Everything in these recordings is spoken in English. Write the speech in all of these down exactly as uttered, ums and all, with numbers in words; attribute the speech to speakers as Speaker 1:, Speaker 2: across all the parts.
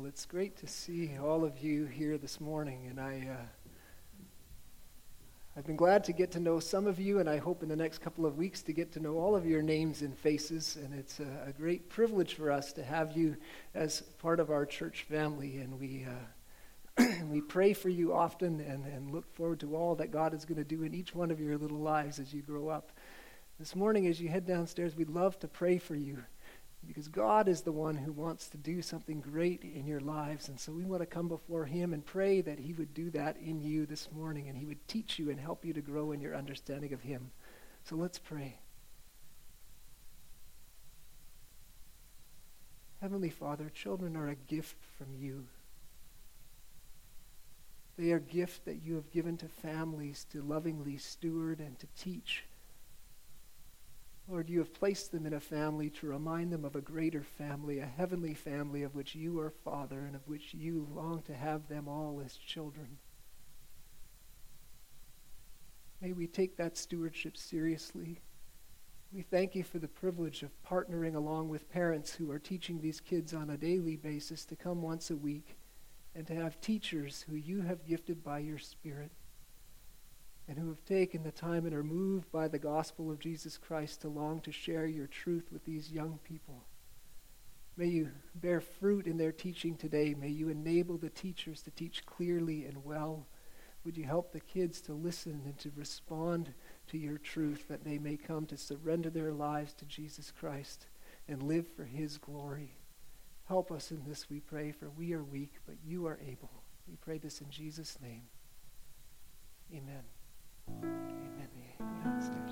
Speaker 1: Well, it's great to see all of you here this morning, and I, uh, I've been glad to get to know some of you, and I hope in the next couple of weeks to get to know all of your names and faces, and it's a, a great privilege for us to have you as part of our church family, and we uh, we pray for you often and, and look forward to all that God is going to do in each one of your little lives as you grow up. This morning, as you head downstairs, we'd love to pray for you, because God is the one who wants to do something great in your lives. And so we want to come before him and pray that he would do that in you this morning, and he would teach you and help you to grow in your understanding of him. So let's pray. Heavenly Father, children are a gift from you. They are a gift that you have given to families to lovingly steward and to teach. Lord, you have placed them in a family to remind them of a greater family, a heavenly family of which you are Father and of which you long to have them all as children. May we take that stewardship seriously. We thank you for the privilege of partnering along with parents who are teaching these kids on a daily basis to come once a week and to have teachers who you have gifted by your Spirit, and who have taken the time and are moved by the gospel of Jesus Christ to long to share your truth with these young people. May you bear fruit in their teaching today. May you enable the teachers to teach clearly and well. Would you help the kids to listen and to respond to your truth, that they may come to surrender their lives to Jesus Christ and live for his glory. Help us in this, we pray, for we are weak, but you are able. We pray this in Jesus' name. Amen. Amen. Go downstairs.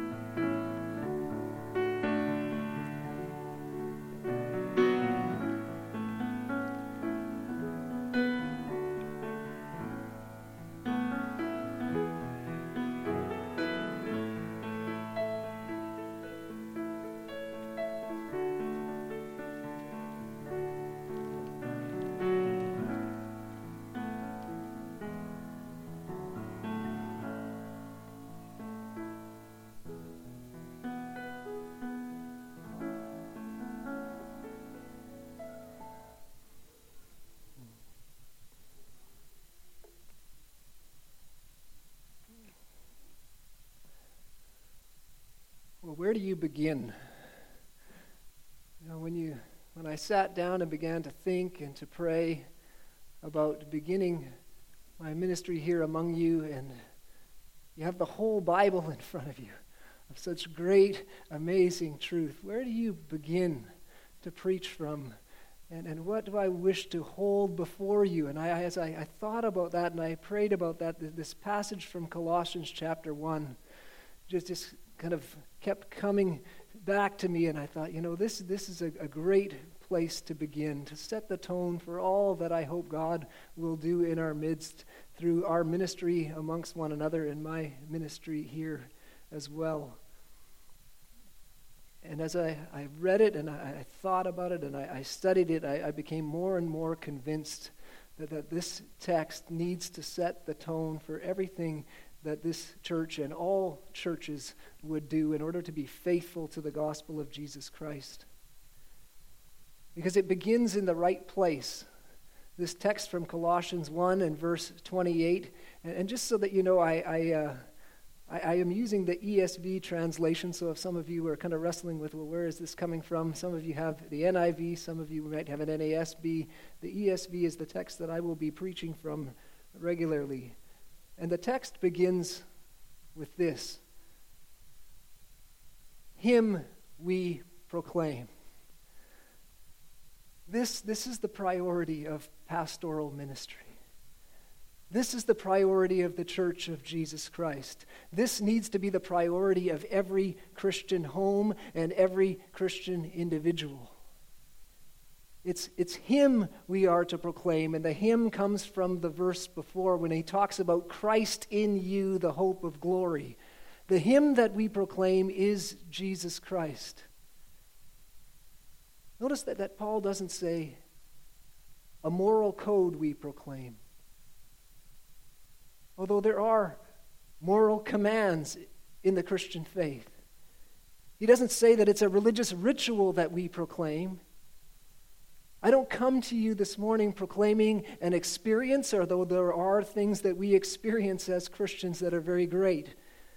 Speaker 1: Well, where do you begin? You know, when you when I sat down and began to think and to pray about beginning my ministry here among you, and you have the whole Bible in front of you of such great, amazing truth, where do you begin to preach from? And and what do I wish to hold before you? And I, as I, I thought about that and I prayed about that, this passage from Colossians chapter one just just kind of kept coming back to me, and I thought, you know, this this is a, a great place to begin, to set the tone for all that I hope God will do in our midst through our ministry amongst one another and my ministry here as well. And as I, I read it and I, I thought about it and I, I studied it, I, I became more and more convinced that, that this text needs to set the tone for everything that this church and all churches would do in order to be faithful to the gospel of Jesus Christ. Because it begins in the right place. This text from Colossians one and verse twenty-eight, and, and just so that you know, I I, uh, I I am using the E S V translation, so if some of you are kind of wrestling with, well, where is this coming from? Some of you have the N I V, some of you might have an N A S B. The E S V is the text that I will be preaching from regularly. And the text begins with this: Him we proclaim. This, this is the priority of pastoral ministry. This is the priority of the Church of Jesus Christ. This needs to be the priority of every Christian home and every Christian individual. It's, it's him we are to proclaim, and the him comes from the verse before when he talks about Christ in you, the hope of glory. The him that we proclaim is Jesus Christ. Notice that, that Paul doesn't say a moral code we proclaim. Although there are moral commands in the Christian faith. He doesn't say that it's a religious ritual that we proclaim. I don't come to you this morning proclaiming an experience, although there are things that we experience as Christians that are very great.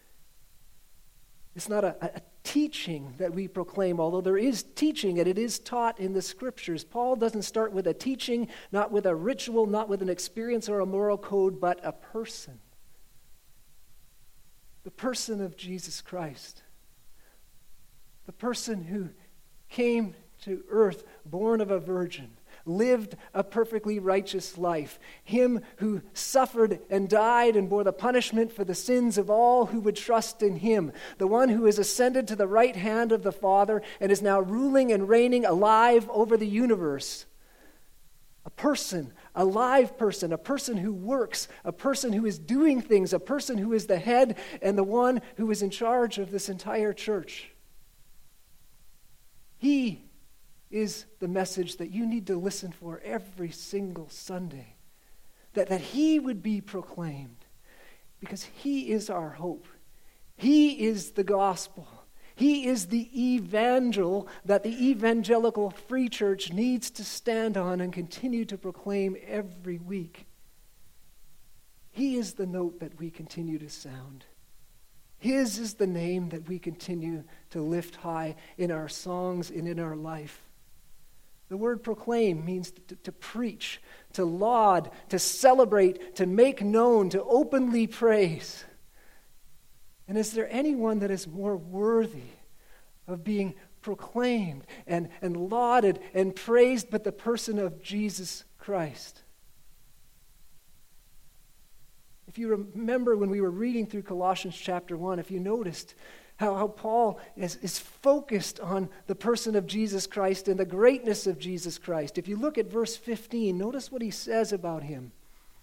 Speaker 1: It's not a, a teaching that we proclaim, although there is teaching and it is taught in the Scriptures. Paul doesn't start with a teaching, not with a ritual, not with an experience or a moral code, but a person. The person of Jesus Christ. The person who came to earth, born of a virgin, lived a perfectly righteous life. Him who suffered and died and bore the punishment for the sins of all who would trust in him. The one who has ascended to the right hand of the Father and is now ruling and reigning alive over the universe. A person, a live person, a person who works, a person who is doing things, a person who is the head and the one who is in charge of this entire church. He is the message that you need to listen for every single Sunday. That, that he would be proclaimed. Because he is our hope. He is the gospel. He is the evangel that the evangelical free church needs to stand on and continue to proclaim every week. He is the note that we continue to sound. His is the name that we continue to lift high in our songs and in our life. The word proclaim means to, to preach, to laud, to celebrate, to make known, to openly praise. And is there anyone that is more worthy of being proclaimed and, and lauded and praised but the person of Jesus Christ? If you remember when we were reading through Colossians chapter one, if you noticed how, how Paul is, is focused on the person of Jesus Christ and the greatness of Jesus Christ. If you look at verse fifteen, notice what he says about him.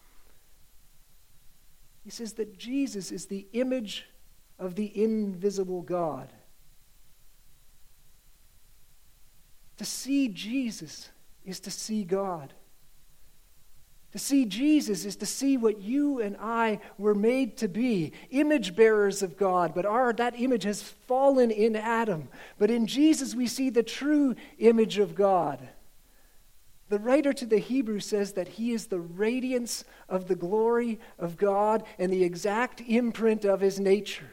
Speaker 1: He says that Jesus is the image of the invisible God. To see Jesus is to see God. To see Jesus is to see what you and I were made to be, image bearers of God, but our that image has fallen in Adam. But in Jesus we see the true image of God. The writer to the Hebrews says that he is the radiance of the glory of God and the exact imprint of his nature.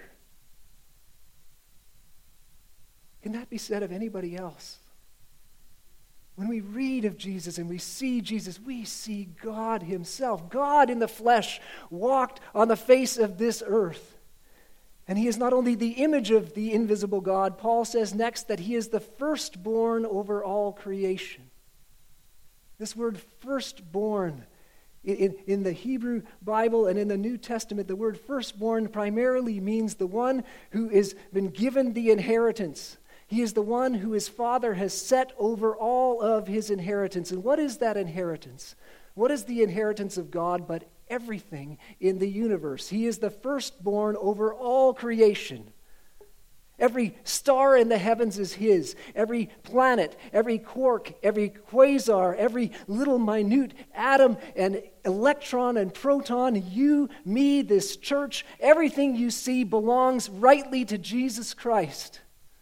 Speaker 1: Can that be said of anybody else? When we read of Jesus and we see Jesus, we see God himself. God in the flesh walked on the face of this earth. And he is not only the image of the invisible God, Paul says next that he is the firstborn over all creation. This word firstborn, in, in the Hebrew Bible and in the New Testament, the word firstborn primarily means the one who has been given the inheritance. He is the one who his Father has set over all of his inheritance. And what is that inheritance? What is the inheritance of God but everything in the universe? He is the firstborn over all creation. Every star in the heavens is his. Every planet, every quark, every quasar, every little minute atom and electron and proton, you, me, this church, everything you see belongs rightly to Jesus Christ.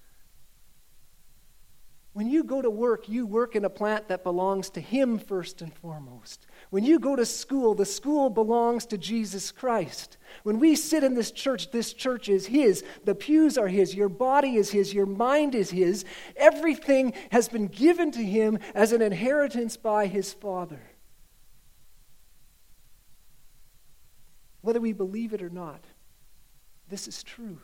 Speaker 1: When you go to work, you work in a plant that belongs to him first and foremost. When you go to school, the school belongs to Jesus Christ. When we sit in this church, this church is his. The pews are his. Your body is his. Your mind is his. Everything has been given to him as an inheritance by his Father. Whether we believe it or not, this is true.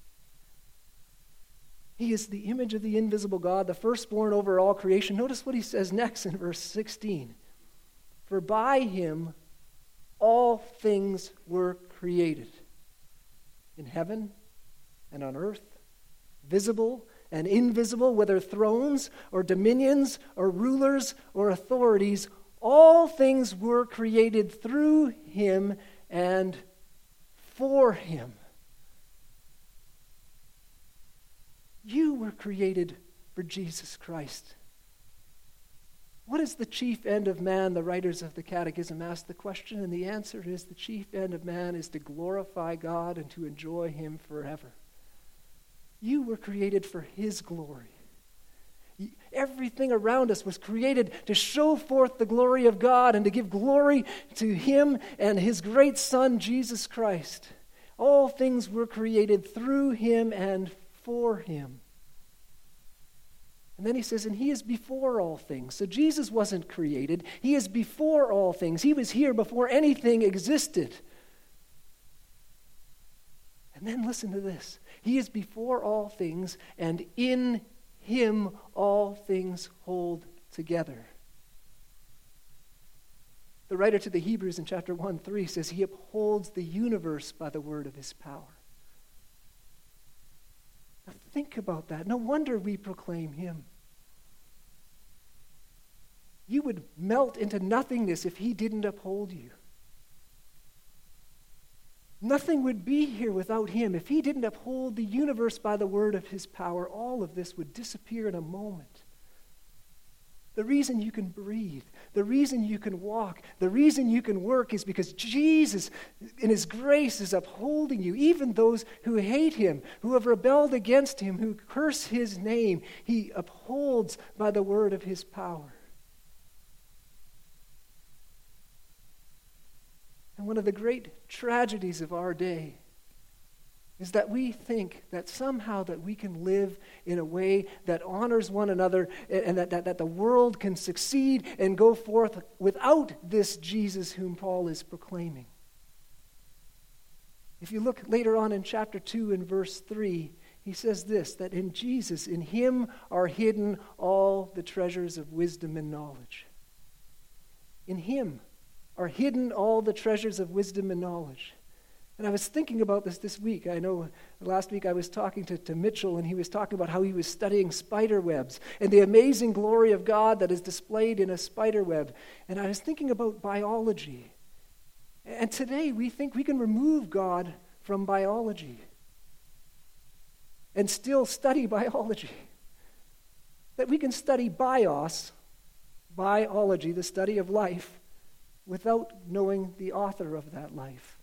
Speaker 1: He is the image of the invisible God, the firstborn over all creation. Notice what he says next in verse sixteen. For by him all things were created, in heaven and on earth, visible and invisible, whether thrones or dominions or rulers or authorities, all things were created through him and for him. You were created for Jesus Christ. What is the chief end of man? The writers of the Catechism ask the question, and the answer is the chief end of man is to glorify God and to enjoy him forever. You were created for his glory. Everything around us was created to show forth the glory of God and to give glory to Him and His great Son, Jesus Christ. All things were created through Him and for Him. And then he says, and He is before all things. So Jesus wasn't created. He is before all things. He was here before anything existed. And then listen to this. He is before all things, and in Him all things hold together. The writer to the Hebrews in chapter one, three says, He upholds the universe by the word of His power. Now think about that. No wonder we proclaim Him. You would melt into nothingness if He didn't uphold you. Nothing would be here without Him. If He didn't uphold the universe by the word of His power, all of this would disappear in a moment. The reason you can breathe, the reason you can walk, the reason you can work is because Jesus, in His grace, is upholding you. Even those who hate Him, who have rebelled against Him, who curse His name, He upholds by the word of His power. And one of the great tragedies of our day is that we think that somehow that we can live in a way that honors one another and that, that, that the world can succeed and go forth without this Jesus whom Paul is proclaiming. If you look later on in chapter two and verse three, he says this, that in Jesus, in Him are hidden all the treasures of wisdom and knowledge. In Him are hidden all the treasures of wisdom and knowledge. And I was thinking about this this week. I know last week I was talking to, to Mitchell, and he was talking about how he was studying spider webs and the amazing glory of God that is displayed in a spider web. And I was thinking about biology. And today we think we can remove God from biology and still study biology. That we can study bios, biology, the study of life, without knowing the author of that life.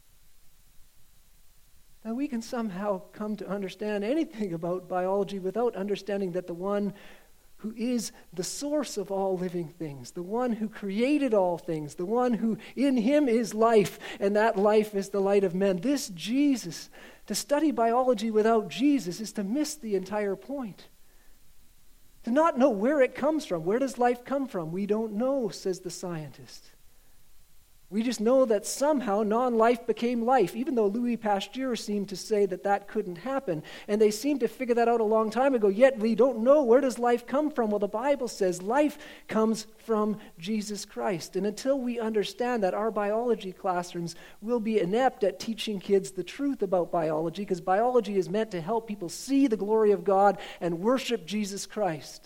Speaker 1: That we can somehow come to understand anything about biology without understanding that the one who is the source of all living things, the one who created all things, the one who in Him is life, and that life is the light of men. This Jesus, to study biology without Jesus is to miss the entire point. To not know where it comes from. Where does life come from? We don't know, says the scientist. We just know that somehow non-life became life, even though Louis Pasteur seemed to say that that couldn't happen. And they seemed to figure that out a long time ago, yet we don't know where does life come from. Well, the Bible says life comes from Jesus Christ. And until we understand that, our biology classrooms will be inept at teaching kids the truth about biology, because biology is meant to help people see the glory of God and worship Jesus Christ.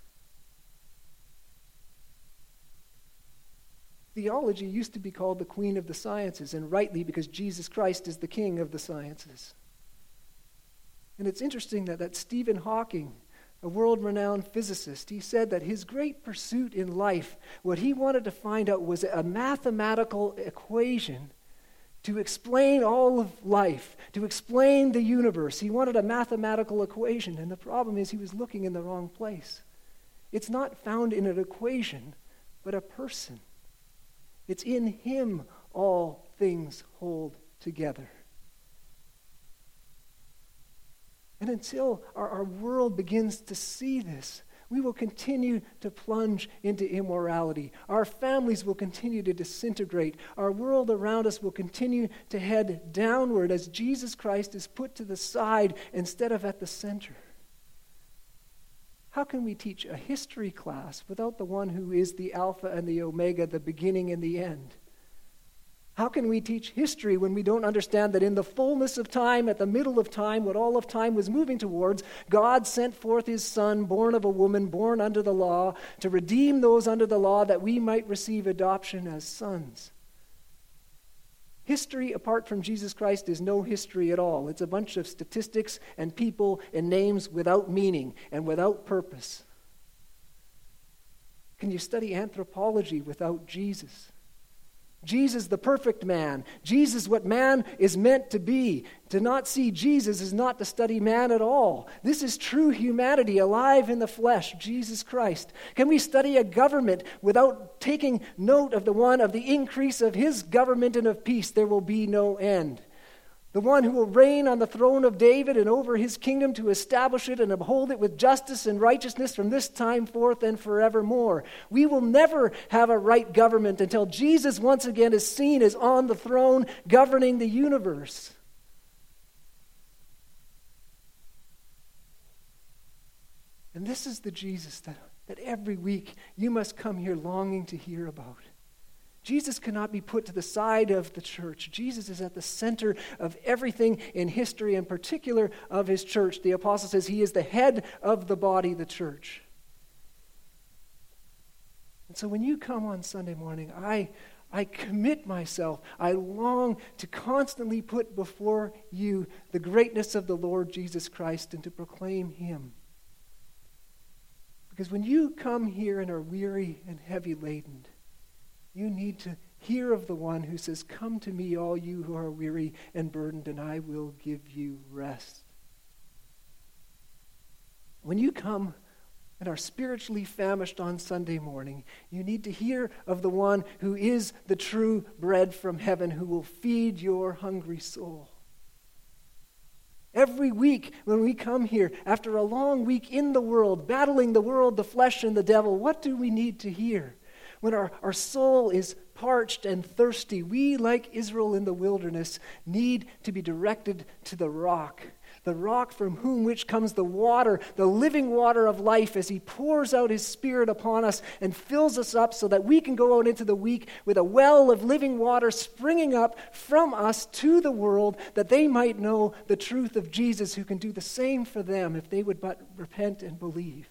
Speaker 1: Theology used to be called the queen of the sciences, and rightly, because Jesus Christ is the king of the sciences. And it's interesting that, that Stephen Hawking, a world-renowned physicist, he said that his great pursuit in life, what he wanted to find out was a mathematical equation to explain all of life, to explain the universe. He wanted a mathematical equation, and the problem is he was looking in the wrong place. It's not found in an equation, but a person. It's in Him all things hold together. And until our, our world begins to see this, we will continue to plunge into immorality. Our families will continue to disintegrate. Our world around us will continue to head downward as Jesus Christ is put to the side instead of at the center. How can we teach a history class without the one who is the Alpha and the Omega, the beginning and the end? How can we teach history when we don't understand that in the fullness of time, at the middle of time, what all of time was moving towards, God sent forth His Son, born of a woman, born under the law, to redeem those under the law that we might receive adoption as sons? History apart from Jesus Christ is no history at all. It's a bunch of statistics and people and names without meaning and without purpose. Can you study anthropology without Jesus? Jesus, the perfect man. Jesus, what man is meant to be. To not see Jesus is not to study man at all. This is true humanity, alive in the flesh, Jesus Christ. Can we study a government without taking note of the one of the increase of his government and of peace? There will be no end. The one who will reign on the throne of David and over his kingdom to establish it and uphold it with justice and righteousness from this time forth and forevermore. We will never have a right government until Jesus once again is seen as on the throne governing the universe. And this is the Jesus that, that every week you must come here longing to hear about. Jesus cannot be put to the side of the church. Jesus is at the center of everything in history, in particular of his church. The apostle says he is the head of the body, the church. And so when you come on Sunday morning, I, I commit myself, I long to constantly put before you the greatness of the Lord Jesus Christ and to proclaim him. Because when you come here and are weary and heavy laden, you need to hear of the one who says, "Come to me, all you who are weary and burdened, and I will give you rest." When you come and are spiritually famished on Sunday morning, you need to hear of the one who is the true bread from heaven, who will feed your hungry soul. Every week when we come here, after a long week in the world, battling the world, the flesh, and the devil, what do we need to hear? When our, our soul is parched and thirsty, we, like Israel in the wilderness, need to be directed to the rock, the rock from whom which comes the water, the living water of life, as he pours out his Spirit upon us and fills us up so that we can go out into the week with a well of living water springing up from us to the world, that they might know the truth of Jesus, who can do the same for them if they would but repent and believe.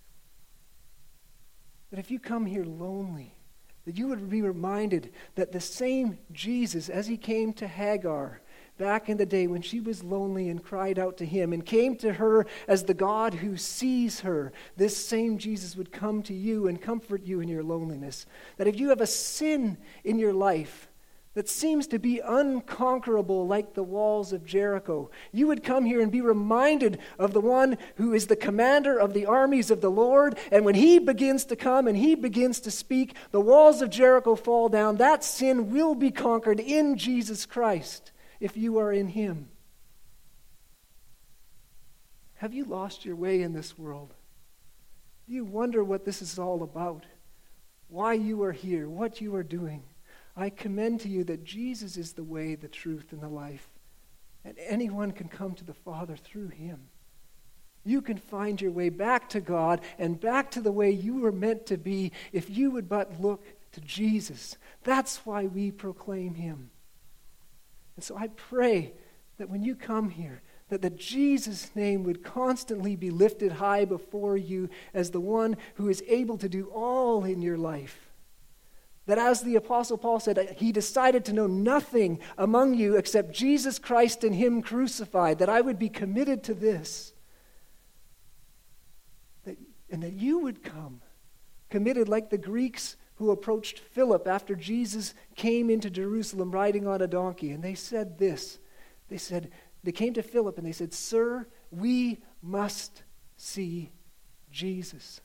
Speaker 1: That if you come here lonely, that you would be reminded that the same Jesus, as he came to Hagar back in the day when she was lonely and cried out to him and came to her as the God who sees her, this same Jesus would come to you and comfort you in your loneliness. That if you have a sin in your life that seems to be unconquerable like the walls of Jericho, you would come here and be reminded of the one who is the commander of the armies of the Lord, and when he begins to come and he begins to speak, the walls of Jericho fall down. That sin will be conquered in Jesus Christ if you are in him. Have you lost your way in this world? Do you wonder what this is all about? Why you are here, what you are doing? I commend to you that Jesus is the way, the truth, and the life. And anyone can come to the Father through him. You can find your way back to God and back to the way you were meant to be if you would but look to Jesus. That's why we proclaim him. And so I pray that when you come here, that the Jesus name would constantly be lifted high before you as the one who is able to do all in your life. That as the Apostle Paul said, he decided to know nothing among you except Jesus Christ and him crucified, that I would be committed to this. That, and that you would come committed like the Greeks who approached Philip after Jesus came into Jerusalem riding on a donkey. And they said this. They said, they came to Philip and they said, "Sir, we must see Jesus."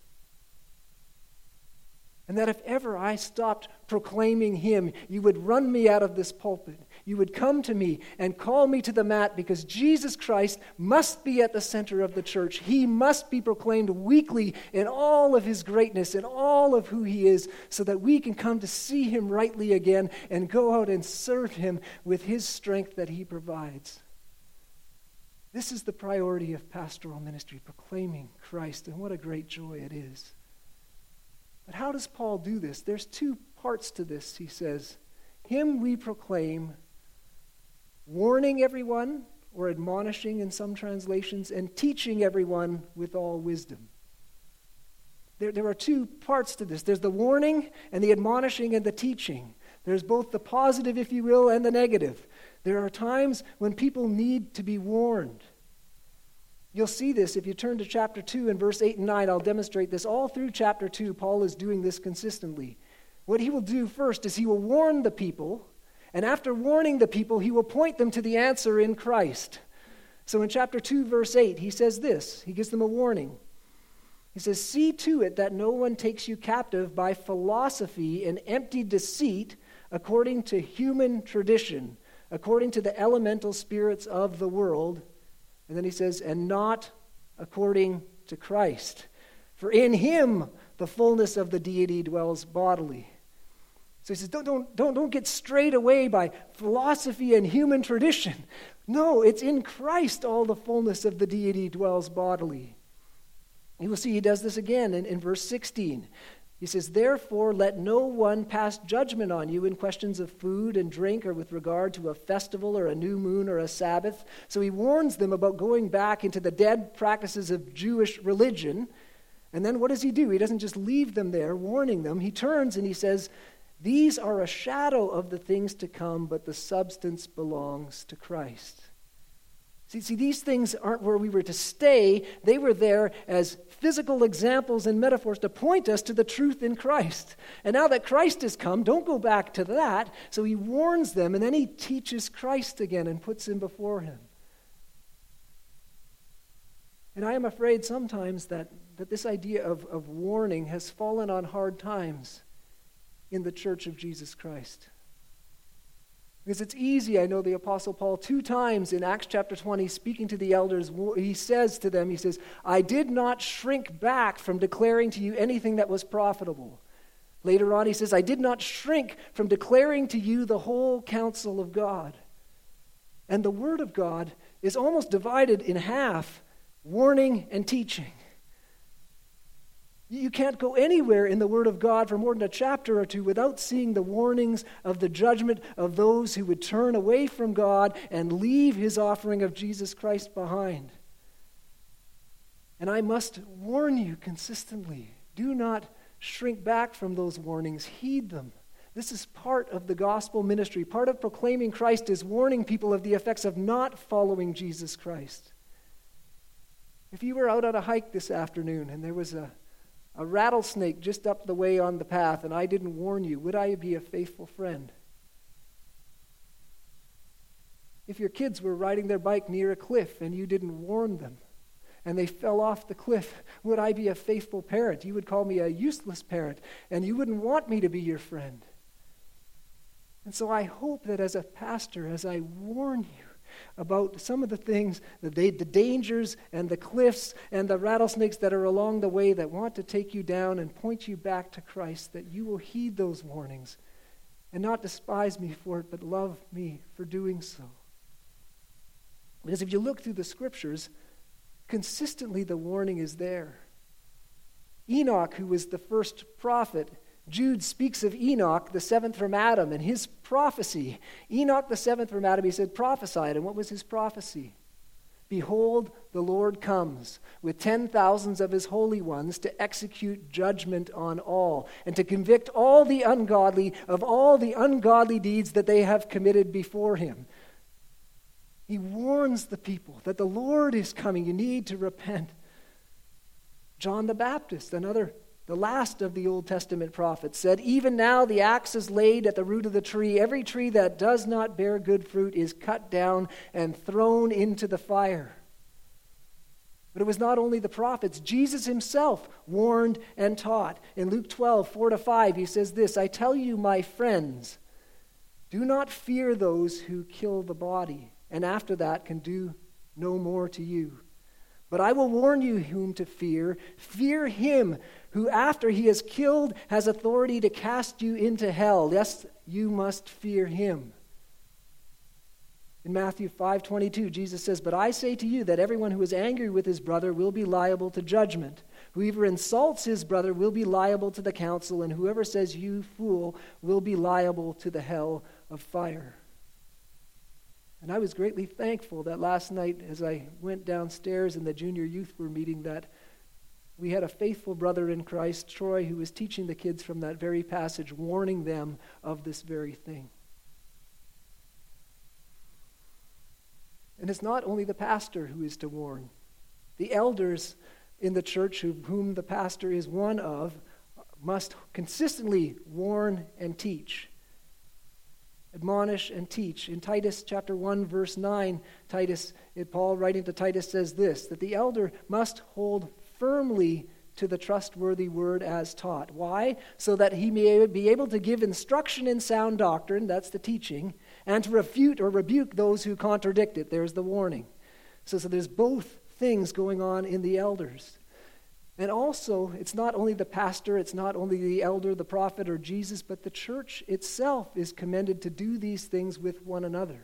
Speaker 1: And that if ever I stopped proclaiming him, you would run me out of this pulpit. You would come to me and call me to the mat, because Jesus Christ must be at the center of the church. He must be proclaimed weekly in all of his greatness, in all of who he is, so that we can come to see him rightly again and go out and serve him with his strength that he provides. This is the priority of pastoral ministry, proclaiming Christ, and what a great joy it is. But how does Paul do this? There's two parts to this, he says. Him we proclaim, warning everyone, or admonishing in some translations, and teaching everyone with all wisdom. There, there are two parts to this. There's the warning and the admonishing and the teaching. There's both the positive, if you will, and the negative. There are times when people need to be warned. You'll see this if you turn to chapter two and verse eight and nine. I'll demonstrate this. All through chapter two, Paul is doing this consistently. What he will do first is he will warn the people, and after warning the people, he will point them to the answer in Christ. So in chapter two, verse eight, he says this. He gives them a warning. He says, "See to it that no one takes you captive by philosophy and empty deceit according to human tradition, according to the elemental spirits of the world." And then he says, "and not according to Christ. For in him the fullness of the deity dwells bodily." So he says, don't, don't, don't, don't get strayed away by philosophy and human tradition. No, it's in Christ all the fullness of the deity dwells bodily. You will see he does this again in, in verse sixteen. He says, "Therefore let no one pass judgment on you in questions of food and drink or with regard to a festival or a new moon or a Sabbath." So he warns them about going back into the dead practices of Jewish religion. And then what does he do? He doesn't just leave them there warning them. He turns and he says, "These are a shadow of the things to come, but the substance belongs to Christ." See, see, these things aren't where we were to stay. They were there as physical examples and metaphors to point us to the truth in Christ. And now that Christ has come, don't go back to that. So he warns them, and then he teaches Christ again and puts him before him. And I am afraid sometimes that, that this idea of, of warning has fallen on hard times in the church of Jesus Christ. Because it's easy, I know the Apostle Paul, two times in Acts chapter twenty, speaking to the elders, he says to them, he says, "I did not shrink back from declaring to you anything that was profitable." Later on, he says, "I did not shrink from declaring to you the whole counsel of God." And the Word of God is almost divided in half, warning and teaching. You can't go anywhere in the Word of God for more than a chapter or two without seeing the warnings of the judgment of those who would turn away from God and leave his offering of Jesus Christ behind. And I must warn you consistently, do not shrink back from those warnings. Heed them. This is part of the gospel ministry. Part of proclaiming Christ is warning people of the effects of not following Jesus Christ. If you were out on a hike this afternoon and there was a A rattlesnake just up the way on the path, and I didn't warn you, would I be a faithful friend? If your kids were riding their bike near a cliff and you didn't warn them, and they fell off the cliff, would I be a faithful parent? You would call me a useless parent, and you wouldn't want me to be your friend. And so I hope that as a pastor, as I warn you about some of the things, the, the dangers and the cliffs and the rattlesnakes that are along the way that want to take you down and point you back to Christ, that you will heed those warnings and not despise me for it, but love me for doing so. Because if you look through the scriptures, consistently the warning is there. Enoch, who was the first prophet, Jude speaks of Enoch, the seventh from Adam, and his prophecy. Enoch, the seventh from Adam, he said, prophesied. And what was his prophecy? "Behold, the Lord comes with ten thousands of his holy ones to execute judgment on all, and to convict all the ungodly of all the ungodly deeds that they have committed before him." He warns the people that the Lord is coming. You need to repent. John the Baptist, another The last of the Old Testament prophets, said, "Even now the axe is laid at the root of the tree. Every tree that does not bear good fruit is cut down and thrown into the fire." But it was not only the prophets. Jesus himself warned and taught. In Luke twelve, four to five, he says this, "I tell you, my friends, do not fear those who kill the body, and after that can do no more to you. But I will warn you whom to fear. Fear him who after he has killed has authority to cast you into hell. Yes, you must fear him." In Matthew five twenty-two, Jesus says, "But I say to you that everyone who is angry with his brother will be liable to judgment. Whoever insults his brother will be liable to the council, and whoever says 'you fool' will be liable to the hell of fire." And I was greatly thankful that last night as I went downstairs and the junior youth were meeting that we had a faithful brother in Christ, Troy, who was teaching the kids from that very passage, warning them of this very thing. And it's not only the pastor who is to warn. The elders in the church, who, whom the pastor is one of, must consistently warn and teach. Admonish and teach. In Titus chapter one, verse nine, Titus, Paul writing to Titus says this, that the elder must hold firmly to the trustworthy word as taught. Why? So that he may be able to give instruction in sound doctrine, that's the teaching, and to refute or rebuke those who contradict it. There's the warning. So, so there's both things going on in the elders. And also, it's not only the pastor, it's not only the elder, the prophet, or Jesus, but the church itself is commended to do these things with one another.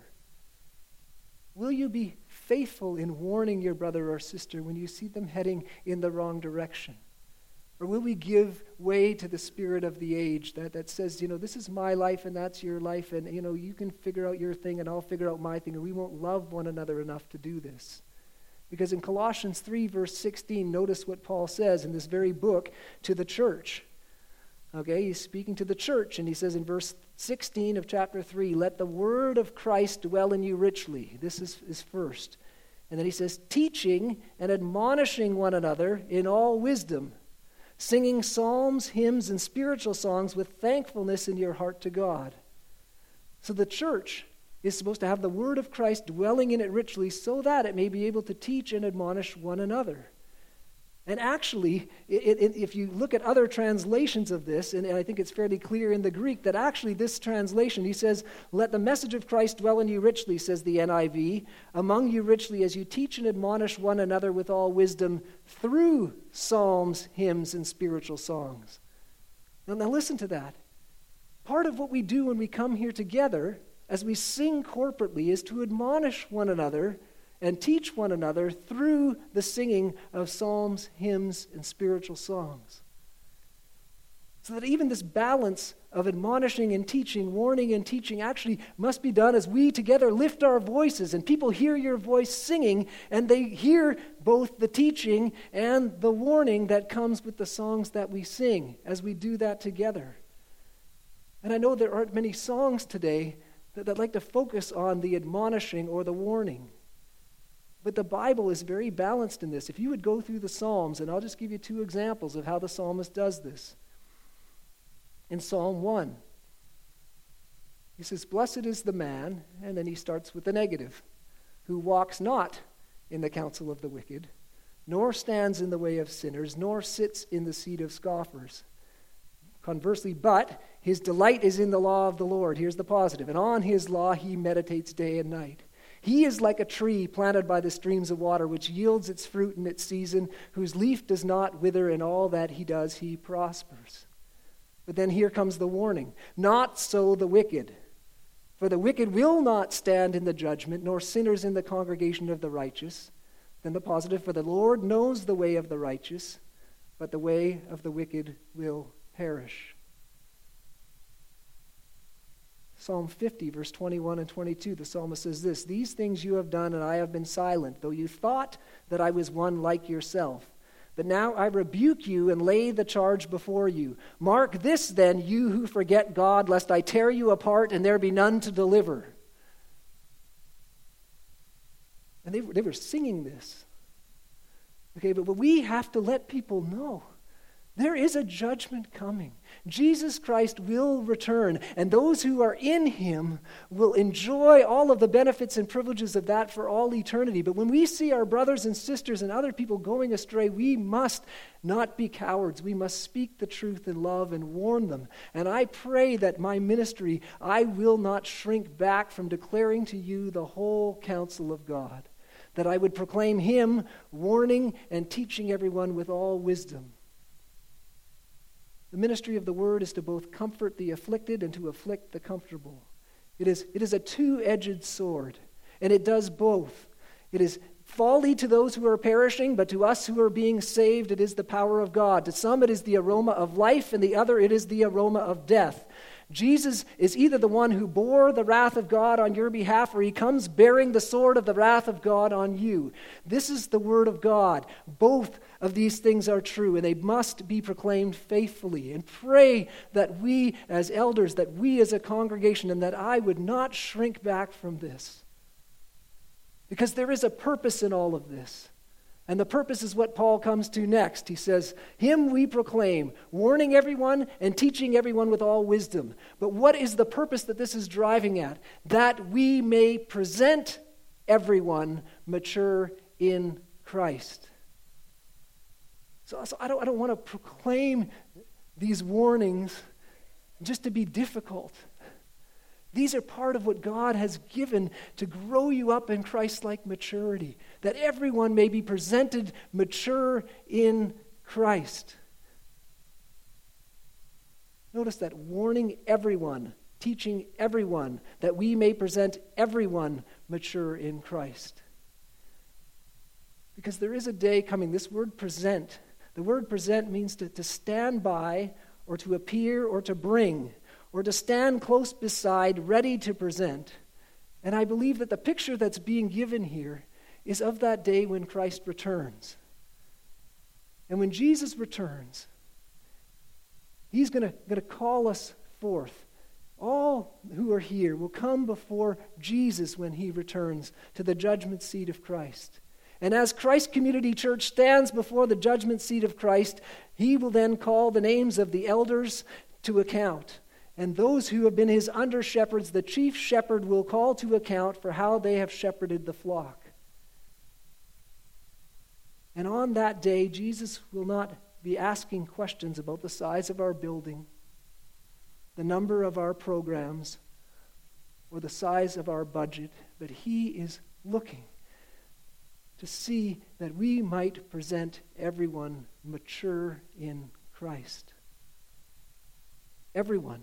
Speaker 1: Will you be faithful in warning your brother or sister when you see them heading in the wrong direction? Or will we give way to the spirit of the age that, that says, you know, this is my life and that's your life, and, you know, you can figure out your thing and I'll figure out my thing, and we won't love one another enough to do this? Because in Colossians three, verse sixteen, notice what Paul says in this very book to the church. Okay, he's speaking to the church, and he says in verse sixteen of chapter three, let the word of Christ dwell in you richly. This is, is first. And then he says, teaching and admonishing one another in all wisdom, singing psalms, hymns, and spiritual songs with thankfulness in your heart to God. So the church is supposed to have the word of Christ dwelling in it richly so that it may be able to teach and admonish one another. And actually, it, it, if you look at other translations of this, and, and I think it's fairly clear in the Greek, that actually this translation, he says, let the message of Christ dwell in you richly, says the N I V, among you richly as you teach and admonish one another with all wisdom through psalms, hymns, and spiritual songs. Now, now listen to that. Part of what we do when we come here together, as we sing corporately, is to admonish one another and teach one another through the singing of psalms, hymns, and spiritual songs. So that even this balance of admonishing and teaching, warning and teaching, actually must be done as we together lift our voices, and people hear your voice singing, and they hear both the teaching and the warning that comes with the songs that we sing as we do that together. And I know there aren't many songs today that, that like to focus on the admonishing or the warning. But the Bible is very balanced in this. If you would go through the Psalms, and I'll just give you two examples of how the psalmist does this. In Psalm one, he says, blessed is the man, and then he starts with the negative, who walks not in the counsel of the wicked, nor stands in the way of sinners, nor sits in the seat of scoffers. Conversely, but his delight is in the law of the Lord. Here's the positive. And on his law he meditates day and night. He is like a tree planted by the streams of water, which yields its fruit in its season, whose leaf does not wither, and all that he does he prospers. But then here comes the warning. Not so the wicked. For the wicked will not stand in the judgment, nor sinners in the congregation of the righteous. Then the positive, for the Lord knows the way of the righteous, but the way of the wicked will perish. Psalm fifty, verse twenty-one and twenty-two, the psalmist says this, these things you have done, and I have been silent, though you thought that I was one like yourself. But now I rebuke you and lay the charge before you. Mark this then, you who forget God, lest I tear you apart and there be none to deliver. And they, they were singing this. Okay, but, but we have to let people know there is a judgment coming. Jesus Christ will return, and those who are in him will enjoy all of the benefits and privileges of that for all eternity. But when we see our brothers and sisters and other people going astray, we must not be cowards. We must speak the truth in love and warn them. And I pray that my ministry, I will not shrink back from declaring to you the whole counsel of God, that I would proclaim him, warning and teaching everyone with all wisdom. The ministry of the word is to both comfort the afflicted and to afflict the comfortable. It is, it is a two-edged sword, and it does both. It is folly to those who are perishing, but to us who are being saved, it is the power of God. To some, it is the aroma of life, and the other, it is the aroma of death. Jesus is either the one who bore the wrath of God on your behalf, or he comes bearing the sword of the wrath of God on you. This is the word of God. Both of these things are true, and they must be proclaimed faithfully. And pray that we as elders, that we as a congregation, and that I would not shrink back from this. Because there is a purpose in all of this. And the purpose is what Paul comes to next. He says, "Him we proclaim, warning everyone and teaching everyone with all wisdom." But what is the purpose that this is driving at? That we may present everyone mature in Christ. So, so I don't, I don't want to proclaim these warnings just to be difficult. These are part of what God has given to grow you up in Christ-like maturity, that everyone may be presented mature in Christ. Notice that, warning everyone, teaching everyone, that we may present everyone mature in Christ. Because there is a day coming, this word present, the word present means to, to stand by or to appear or to bring, or to stand close beside, ready to present. And I believe that the picture that's being given here is of that day when Christ returns. And when Jesus returns, he's going to call us forth. All who are here will come before Jesus when he returns to the judgment seat of Christ. And as Christ Community Church stands before the judgment seat of Christ, he will then call the names of the elders to account. And those who have been his under-shepherds, the chief shepherd will call to account for how they have shepherded the flock. And on that day, Jesus will not be asking questions about the size of our building, the number of our programs, or the size of our budget, but he is looking to see that we might present everyone mature in Christ. Everyone.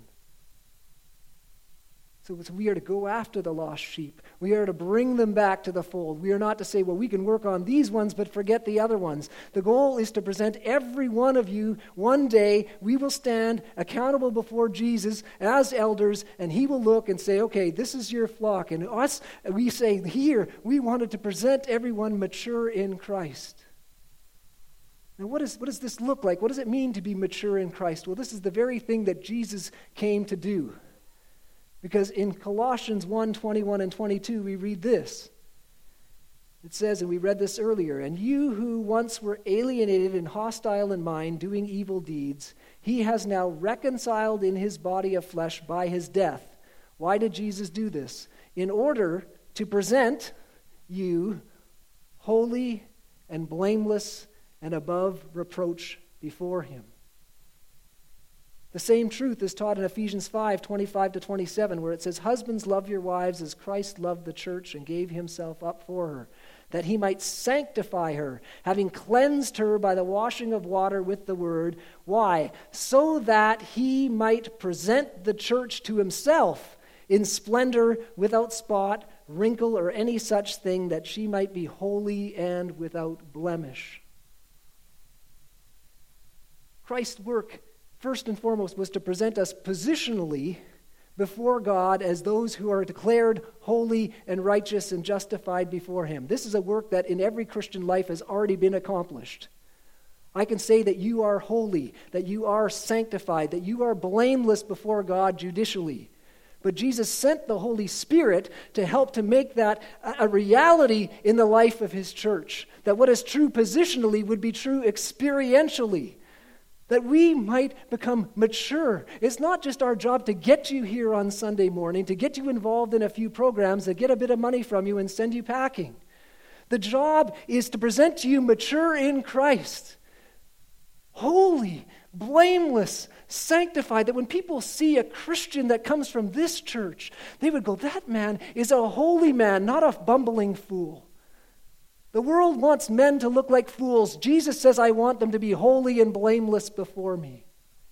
Speaker 1: So, so we are to go after the lost sheep. We are to bring them back to the fold. We are not to say, well, we can work on these ones, but forget the other ones. The goal is to present every one of you. One day, we will stand accountable before Jesus as elders, and he will look and say, okay, this is your flock. And us, we say, here, we wanted to present everyone mature in Christ. Now, what, is, what does this look like? What does it mean to be mature in Christ? Well, this is the very thing that Jesus came to do. Because in Colossians one, twenty-one and twenty-two, we read this. It says, and we read this earlier, "And you who once were alienated and hostile in mind, doing evil deeds, he has now reconciled in his body of flesh by his death." Why did Jesus do this? In order to present you holy and blameless and above reproach before him. The same truth is taught in Ephesians five, twenty-five to twenty-seven, where it says, "Husbands, love your wives as Christ loved the church and gave himself up for her, that he might sanctify her, having cleansed her by the washing of water with the word." Why? "So that he might present the church to himself in splendor, without spot, wrinkle, or any such thing, that she might be holy and without blemish." Christ's work, first and foremost, was to present us positionally before God as those who are declared holy and righteous and justified before him. This is a work that in every Christian life has already been accomplished. I can say that you are holy, that you are sanctified, that you are blameless before God judicially. But Jesus sent the Holy Spirit to help to make that a reality in the life of his church. That what is true positionally would be true experientially. That we might become mature. It's not just our job to get you here on Sunday morning, to get you involved in a few programs, that get a bit of money from you and send you packing. The job is to present to you mature in Christ. Holy, blameless, sanctified, that when people see a Christian that comes from this church, they would go, that man is a holy man, not a bumbling fool. The world wants men to look like fools. Jesus says, I want them to be holy and blameless before me.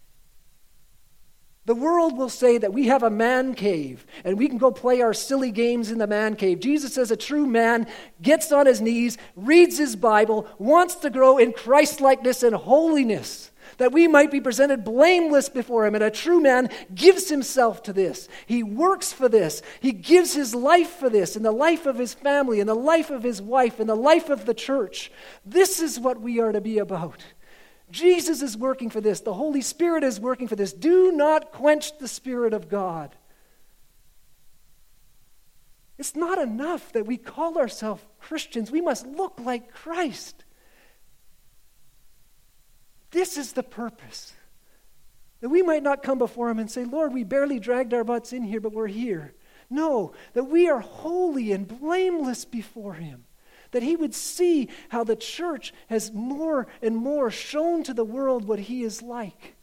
Speaker 1: The world will say that we have a man cave and we can go play our silly games in the man cave. Jesus says a true man gets on his knees, reads his Bible, wants to grow in Christ-likeness and holiness, that we might be presented blameless before him. And a true man gives himself to this. He works for this. He gives his life for this, in the life of his family, in the life of his wife, in the life of the church. This is what we are to be about. Jesus is working for this. The Holy Spirit is working for this. Do not quench the Spirit of God. It's not enough that we call ourselves Christians. We must look like Christ. This is the purpose. That we might not come before him and say, Lord, we barely dragged our butts in here, but we're here. No, that we are holy and blameless before him. That he would see how the church has more and more shown to the world what he is like.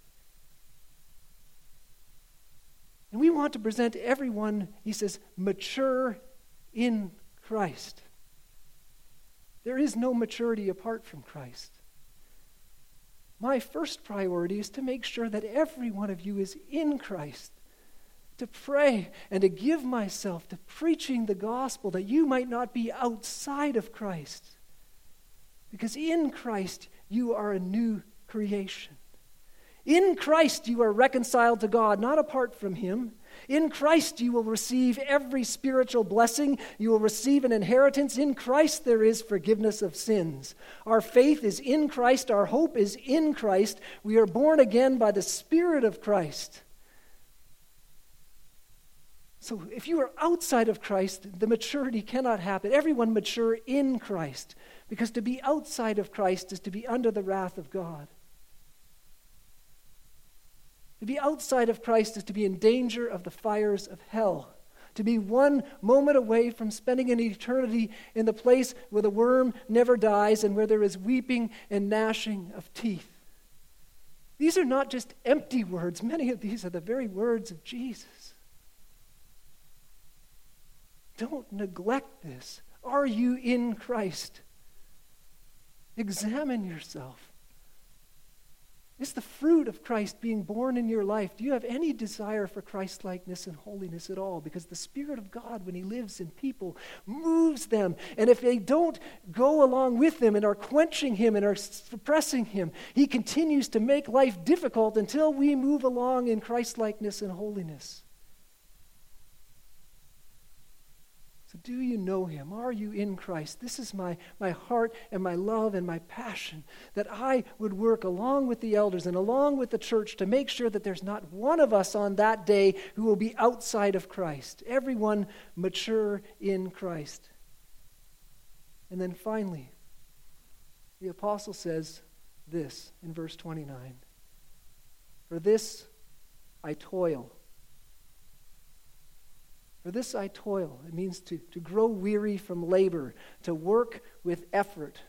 Speaker 1: And we want to present everyone, he says, mature in Christ. There is no maturity apart from Christ. My first priority is to make sure that every one of you is in Christ, to pray and to give myself to preaching the gospel that you might not be outside of Christ. Because in Christ you are a new creation. In Christ you are reconciled to God, not apart from him. In Christ you will receive every spiritual blessing. You will receive an inheritance. In Christ there is forgiveness of sins. Our faith is in Christ. Our hope is in Christ. We are born again by the Spirit of Christ. So if you are outside of Christ, the maturity cannot happen. Everyone mature in Christ, because to be outside of Christ is to be under the wrath of God. To be outside of Christ is to be in danger of the fires of hell. To be one moment away from spending an eternity in the place where the worm never dies and where there is weeping and gnashing of teeth. These are not just empty words. Many of these are the very words of Jesus. Don't neglect this. Are you in Christ? Examine yourself. Is the fruit of Christ being born in your life? Do you have any desire for Christ-likeness and holiness at all? Because the Spirit of God, when he lives in people, moves them. And if they don't go along with him and are quenching him and are suppressing him, he continues to make life difficult until we move along in Christ-likeness and holiness. So do you know him? Are you in Christ? This is my, my heart and my love and my passion, that I would work along with the elders and along with the church to make sure that there's not one of us on that day who will be outside of Christ. Everyone mature in Christ. And then finally, the apostle says this in verse twenty-nine. For this I toil. For this I toil. It means to, to grow weary from labor, to work with effort.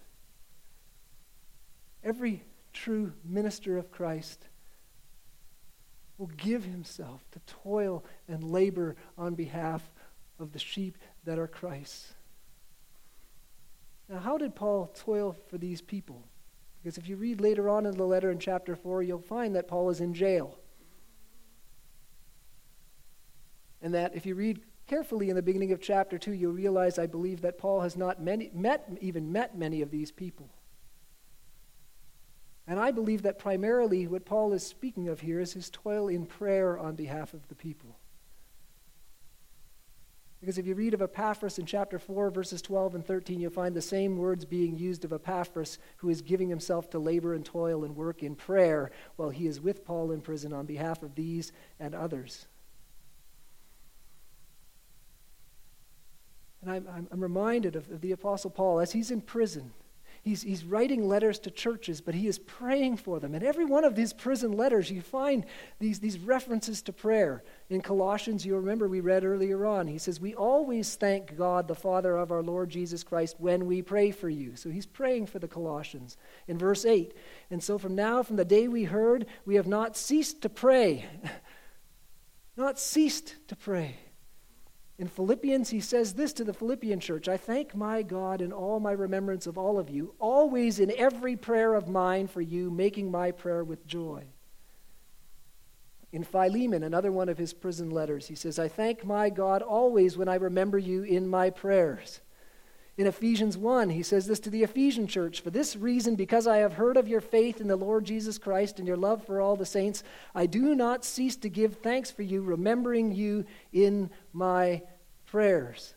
Speaker 1: Every true minister of Christ will give himself to toil and labor on behalf of the sheep that are Christ's. Now, how did Paul toil for these people? Because if you read later on in the letter in chapter four, you'll find that Paul is in jail. And that if you read carefully in the beginning of chapter two, you'll realize, I believe, that Paul has not many, met, even met many of these people. And I believe that primarily what Paul is speaking of here is his toil in prayer on behalf of the people. Because if you read of Epaphras in chapter four, verses twelve and thirteen, you'll find the same words being used of Epaphras, who is giving himself to labor and toil and work in prayer while he is with Paul in prison on behalf of these and others. And I'm, I'm, I'm reminded of, of the Apostle Paul as he's in prison. He's, he's writing letters to churches, but he is praying for them. And every one of these prison letters, you find these, these references to prayer. In Colossians, you'll remember we read earlier on, he says, we always thank God, the Father of our Lord Jesus Christ, when we pray for you. So he's praying for the Colossians. In verse eight, and so from now, from the day we heard, we have not ceased to pray. Not ceased to pray. In Philippians, he says this to the Philippian church, I thank my God in all my remembrance of all of you, always in every prayer of mine for you, making my prayer with joy. In Philemon, another one of his prison letters, he says, I thank my God always when I remember you in my prayers. In Ephesians one, he says this to the Ephesian church, for this reason, because I have heard of your faith in the Lord Jesus Christ and your love for all the saints, I do not cease to give thanks for you, remembering you in my prayers.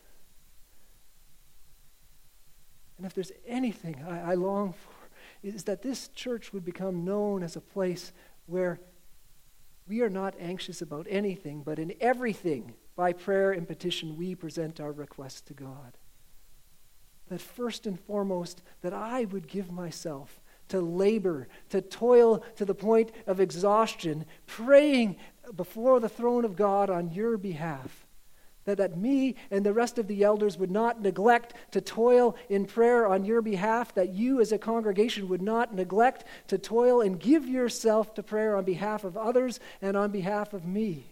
Speaker 1: And if there's anything I, I long for, is that this church would become known as a place where we are not anxious about anything, but in everything, by prayer and petition, we present our requests to God. That first and foremost, that I would give myself to labor, to toil to the point of exhaustion, praying before the throne of God on your behalf. That, that me and the rest of the elders would not neglect to toil in prayer on your behalf, that you as a congregation would not neglect to toil and give yourself to prayer on behalf of others and on behalf of me.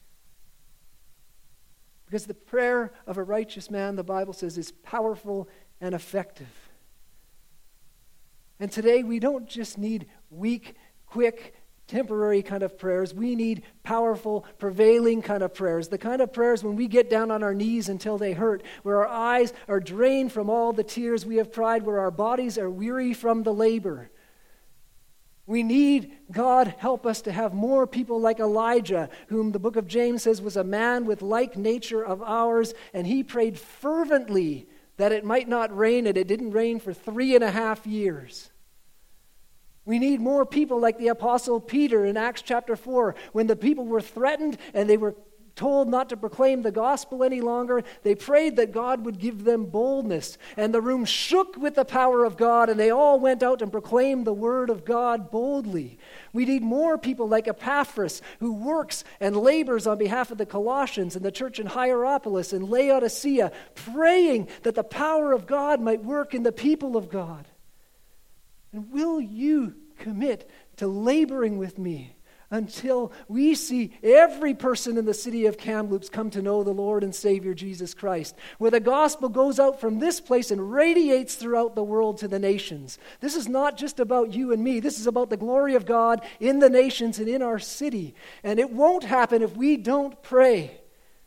Speaker 1: Because the prayer of a righteous man, the Bible says, is powerful and effective. And today we don't just need weak, quick, temporary kind of prayers. We need powerful, prevailing kind of prayers. The kind of prayers when we get down on our knees until they hurt, where our eyes are drained from all the tears we have cried, where our bodies are weary from the labor. We need God help us to have more people like Elijah, whom the book of James says was a man with like nature of ours, and he prayed fervently that it might not rain, and it didn't rain for three and a half years. We need more people like the Apostle Peter in Acts chapter four. When the people were threatened and they were told not to proclaim the gospel any longer, they prayed that God would give them boldness. And the room shook with the power of God, and they all went out and proclaimed the word of God boldly. We need more people like Epaphras, who works and labors on behalf of the Colossians and the church in Hierapolis and Laodicea, praying that the power of God might work in the people of God. And will you commit to laboring with me until we see every person in the city of Kamloops come to know the Lord and Savior Jesus Christ, where the gospel goes out from this place and radiates throughout the world to the nations? This is not just about you and me. This is about the glory of God in the nations and in our city. And it won't happen if we don't pray.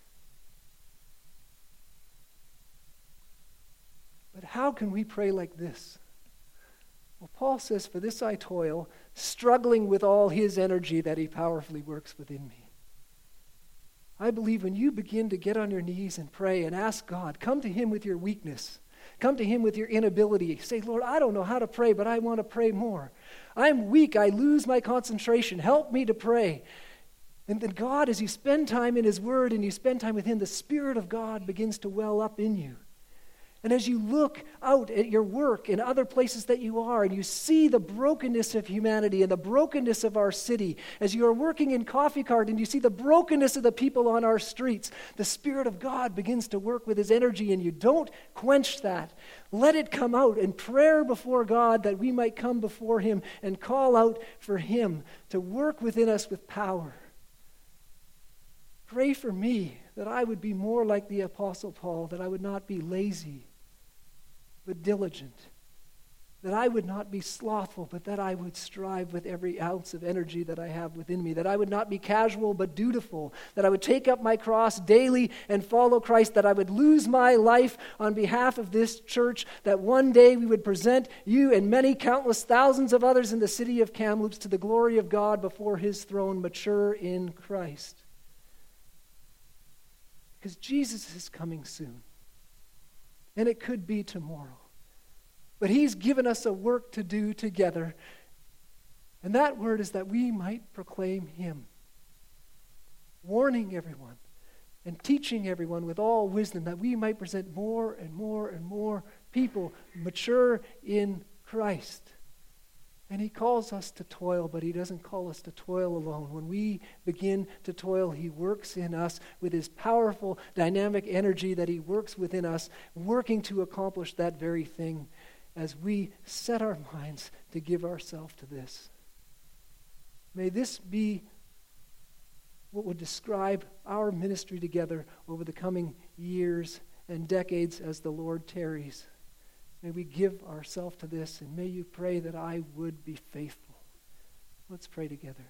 Speaker 1: But how can we pray like this? Well, Paul says, "For this I toil, struggling with all his energy that he powerfully works within me." I believe when you begin to get on your knees and pray and ask God, come to him with your weakness. Come to him with your inability. Say, "Lord, I don't know how to pray, but I want to pray more. I'm weak. I lose my concentration. Help me to pray." And then God, as you spend time in his word and you spend time with him, the Spirit of God begins to well up in you. And as you look out at your work and other places that you are, and you see the brokenness of humanity and the brokenness of our city, as you are working in Coffee Cart and you see the brokenness of the people on our streets, the Spirit of God begins to work with his energy in you. Don't quench that. Let it come out in prayer before God, that we might come before him and call out for him to work within us with power. Pray for me that I would be more like the Apostle Paul, that I would not be lazy, but diligent, that I would not be slothful, but that I would strive with every ounce of energy that I have within me, that I would not be casual, but dutiful, that I would take up my cross daily and follow Christ, that I would lose my life on behalf of this church, that one day we would present you and many countless thousands of others in the city of Kamloops to the glory of God before his throne, mature in Christ. Because Jesus is coming soon. And it could be tomorrow. But he's given us a work to do together. And that word is that we might proclaim him. Warning everyone and teaching everyone with all wisdom, that we might present more and more and more people mature in Christ. And he calls us to toil, but he doesn't call us to toil alone. When we begin to toil, he works in us with his powerful, dynamic energy that he works within us, working to accomplish that very thing as we set our minds to give ourselves to this. May this be what would describe our ministry together over the coming years and decades as the Lord tarries. May we give ourselves to this, and may you pray that I would be faithful. Let's pray together.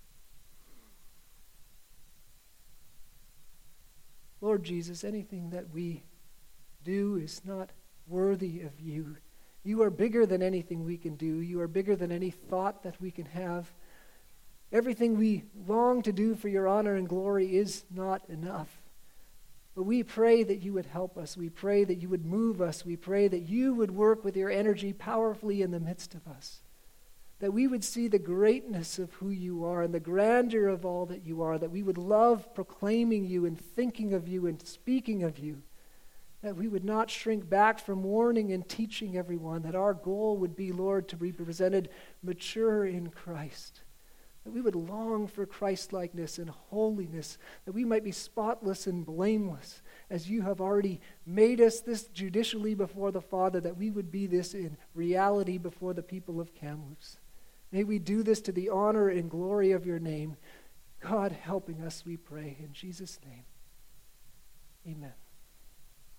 Speaker 1: Lord Jesus, anything that we do is not worthy of you. You are bigger than anything we can do. You are bigger than any thought that we can have. Everything we long to do for your honor and glory is not enough. But we pray that you would help us. We pray that you would move us. We pray that you would work with your energy powerfully in the midst of us. That we would see the greatness of who you are and the grandeur of all that you are. That we would love proclaiming you and thinking of you and speaking of you. that we would not shrink back from warning and teaching everyone, that our goal would be, Lord, to be presented mature in Christ, that we would long for Christ-likeness and holiness, that we might be spotless and blameless, as you have already made us this judicially before the Father, that we would be this in reality before the people of Kamloops. May we do this to the honor and glory of your name. God helping us, we pray. In Jesus' name, amen.